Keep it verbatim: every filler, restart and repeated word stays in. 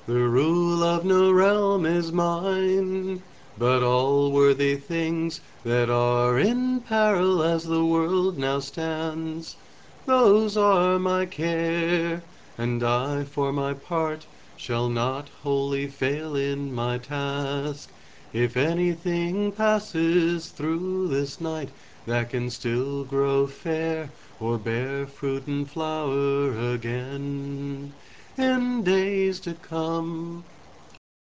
The rule of no realm is mine, but all worthy things that are in peril as the world now stands, those are my care, and I for my part shall not wholly fail in my task. If anything passes through this night that can still grow fair, or bear fruit and flower again in days to come,